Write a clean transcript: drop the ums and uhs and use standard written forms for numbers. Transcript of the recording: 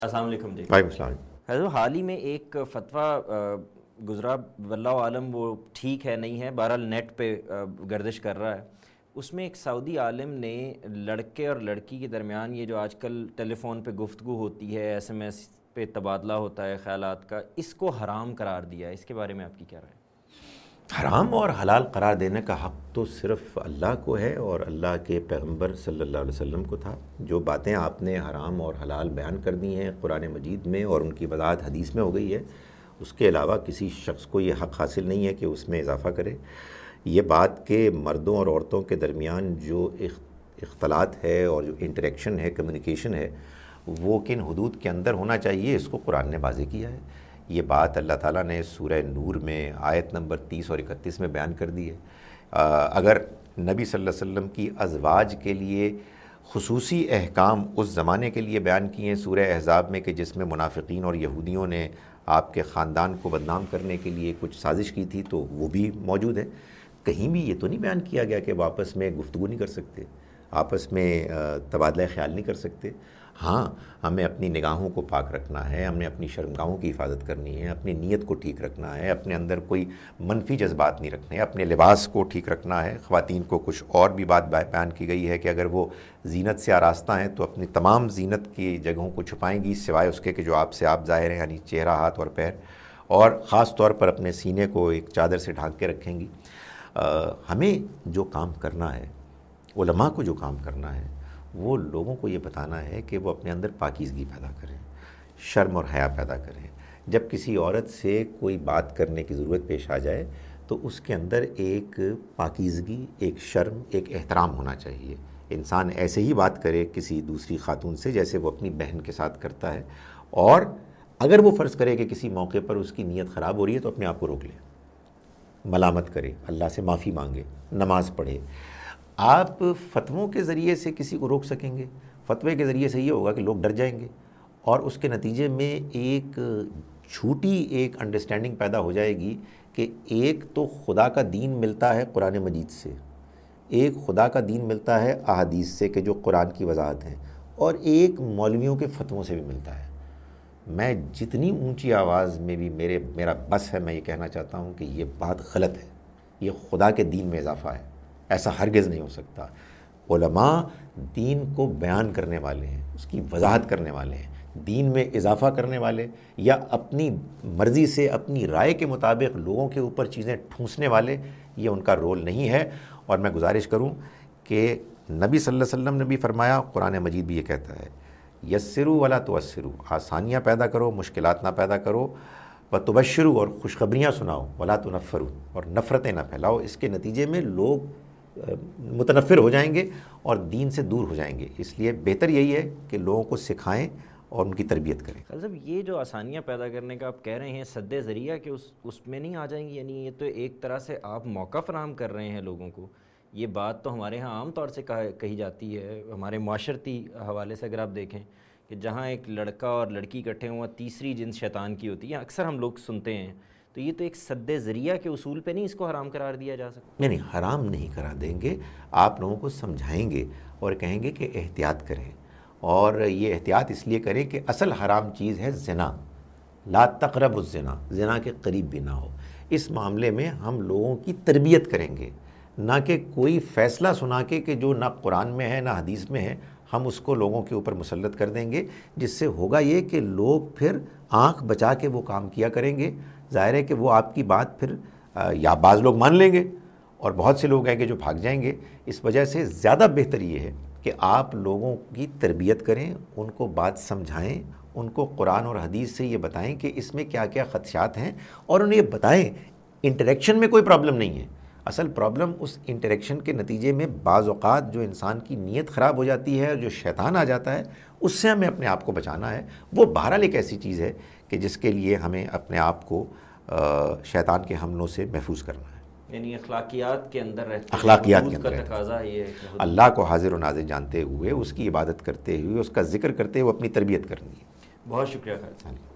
السلام علیکم جی۔ وعلیکم السلام۔ حضرت حال ہی میں ایک فتویٰ گزرا، واللہ عالم وہ ٹھیک ہے نہیں ہے، بہرحال نیٹ پہ گردش کر رہا ہے۔ اس میں ایک سعودی عالم نے لڑکے اور لڑکی کے درمیان یہ جو آج کل ٹیلی فون پہ گفتگو ہوتی ہے، ایس ایم ایس پہ تبادلہ ہوتا ہے خیالات کا، اس کو حرام قرار دیا ہے۔ اس کے بارے میں آپ کی کیا رائے؟ حرام اور حلال قرار دینے کا حق تو صرف اللہ کو ہے اور اللہ کے پیغمبر صلی اللہ علیہ وسلم کو تھا۔ جو باتیں آپ نے حرام اور حلال بیان کر دی ہیں قرآن مجید میں اور ان کی وضاحت حدیث میں ہو گئی ہے، اس کے علاوہ کسی شخص کو یہ حق حاصل نہیں ہے کہ اس میں اضافہ کرے۔ یہ بات کہ مردوں اور عورتوں کے درمیان جو اختلاط ہے اور جو انٹریکشن ہے، کمیونیکیشن ہے، وہ کن حدود کے اندر ہونا چاہیے، اس کو قرآن نے واضح کیا ہے۔ یہ بات اللہ تعالیٰ نے سورہ نور میں آیت نمبر 30 اور 31 میں بیان کر دی ہے۔ اگر نبی صلی اللہ علیہ وسلم کی ازواج کے لیے خصوصی احکام اس زمانے کے لیے بیان کیے ہیں سورہ احزاب میں، کہ جس میں منافقین اور یہودیوں نے آپ کے خاندان کو بدنام کرنے کے لیے کچھ سازش کی تھی، تو وہ بھی موجود ہے۔ کہیں بھی یہ تو نہیں بیان کیا گیا کہ وہ آپس میں گفتگو نہیں کر سکتے، آپس میں تبادلہ خیال نہیں کر سکتے۔ ہاں، ہمیں اپنی نگاہوں کو پاک رکھنا ہے، ہمیں اپنی شرمگاہوں کی حفاظت کرنی ہے، اپنی نیت کو ٹھیک رکھنا ہے، اپنے اندر کوئی منفی جذبات نہیں رکھنے، اپنے لباس کو ٹھیک رکھنا ہے۔ خواتین کو کچھ اور بھی بات بیان کی گئی ہے کہ اگر وہ زینت سے آراستہ ہیں تو اپنی تمام زینت کی جگہوں کو چھپائیں گی، سوائے اس کے کہ جو آپ سے آپ ظاہر ہیں، یعنی چہرہ، ہاتھ اور پیر، اور خاص طور پر اپنے سینے کو ایک چادر سے ڈھانک کے رکھیں گی۔ ہمیں جو کام کرنا ہے، علماء کو جو کام کرنا ہے، وہ لوگوں کو یہ بتانا ہے کہ وہ اپنے اندر پاکیزگی پیدا کریں، شرم اور حیا پیدا کریں۔ جب کسی عورت سے کوئی بات کرنے کی ضرورت پیش آ جائے تو اس کے اندر ایک پاکیزگی، ایک شرم، ایک احترام ہونا چاہیے۔ انسان ایسے ہی بات کرے کسی دوسری خاتون سے جیسے وہ اپنی بہن کے ساتھ کرتا ہے، اور اگر وہ فرض کرے کہ کسی موقع پر اس کی نیت خراب ہو رہی ہے تو اپنے آپ کو روک لے، ملامت کرے، اللہ سے معافی مانگے، نماز پڑھے۔ آپ فتووں کے ذریعے سے کسی کو روک سکیں گے؟ فتوے کے ذریعے سے یہ ہوگا کہ لوگ ڈر جائیں گے، اور اس کے نتیجے میں ایک جھوٹی ایک انڈرسٹینڈنگ پیدا ہو جائے گی کہ ایک تو خدا کا دین ملتا ہے قرآن مجید سے، ایک خدا کا دین ملتا ہے احادیث سے کہ جو قرآن کی وضاحت ہیں، اور ایک مولویوں کے فتووں سے بھی ملتا ہے۔ میں جتنی اونچی آواز میں بھی میرا بس ہے، میں یہ کہنا چاہتا ہوں کہ یہ بات غلط ہے، یہ خدا کے دین میں اضافہ ہے، ایسا ہرگز نہیں ہو سکتا۔ علماء دین کو بیان کرنے والے ہیں، اس کی وضاحت کرنے والے ہیں، دین میں اضافہ کرنے والے یا اپنی مرضی سے اپنی رائے کے مطابق لوگوں کے اوپر چیزیں ٹھونسنے والے، یہ ان کا رول نہیں ہے۔ اور میں گزارش کروں کہ نبی صلی اللہ علیہ وسلم نے بھی فرمایا، قرآن مجید بھی یہ کہتا ہے، یسروا ولا تعسروا، آسانیاں پیدا کرو، مشکلات نہ پیدا کرو، وتبشروا، اور خوشخبریاں سناؤ، ولا تنفروا، اور نفرتیں نہ پھیلاؤ۔ اس کے نتیجے میں لوگ متنفر ہو جائیں گے اور دین سے دور ہو جائیں گے۔ اس لیے بہتر یہی ہے کہ لوگوں کو سکھائیں اور ان کی تربیت کریں۔ مطلب یہ جو آسانیاں پیدا کرنے کا آپ کہہ رہے ہیں، سد ذریعہ کہ اس میں نہیں آ جائیں گی، یعنی یہ تو ایک طرح سے آپ موقع فراہم کر رہے ہیں لوگوں کو۔ یہ بات تو ہمارے ہاں عام طور سے کہی جاتی ہے، ہمارے معاشرتی حوالے سے اگر آپ دیکھیں کہ جہاں ایک لڑکا اور لڑکی اکٹھے ہوں، تیسری جنس شیطان کی ہوتی ہے، اکثر ہم لوگ سنتے ہیں۔ تو یہ تو ایک سد ذریعہ کے اصول پہ نہیں اس کو حرام قرار دیا جا سکتا؟ نہیں، حرام نہیں قرار دیں گے، آپ لوگوں کو سمجھائیں گے اور کہیں گے کہ احتیاط کریں، اور یہ احتیاط اس لیے کریں کہ اصل حرام چیز ہے زنا، لا تقربوا الزنا، زنا کے قریب بھی نہ ہو۔ اس معاملے میں ہم لوگوں کی تربیت کریں گے، نہ کہ کوئی فیصلہ سنا کے کہ جو نہ قرآن میں ہے نہ حدیث میں ہے، ہم اس کو لوگوں کے اوپر مسلط کر دیں گے، جس سے ہوگا یہ کہ لوگ پھر آنکھ بچا کے وہ کام کیا کریں گے۔ ظاہر ہے کہ وہ آپ کی بات پھر یا بعض لوگ مان لیں گے اور بہت سے لوگ ہیں کہ جو بھاگ جائیں گے۔ اس وجہ سے زیادہ بہتر یہ ہے کہ آپ لوگوں کی تربیت کریں، ان کو بات سمجھائیں، ان کو قرآن اور حدیث سے یہ بتائیں کہ اس میں کیا کیا خدشات ہیں، اور انہیں یہ بتائیں انٹریکشن میں کوئی پرابلم نہیں ہے۔ اصل پرابلم اس انٹریکشن کے نتیجے میں بعض اوقات جو انسان کی نیت خراب ہو جاتی ہے اور جو شیطان آ جاتا ہے، اس سے ہمیں اپنے آپ کو بچانا ہے۔ وہ بہرحال ایک ایسی چیز ہے کہ جس کے لیے ہمیں اپنے آپ کو شیطان کے حملوں سے محفوظ کرنا ہے۔ یعنی اخلاقیات کے اندر رہتے ہیں، اخلاقیات کے کا اندر تقاضا یہ ہے کہ اللہ کو حاضر و ناظر جانتے ہوئے، اس کی عبادت کرتے ہوئے، اس کا ذکر کرتے ہوئے اپنی تربیت کرنی ہے۔ بہت شکریہ خالد۔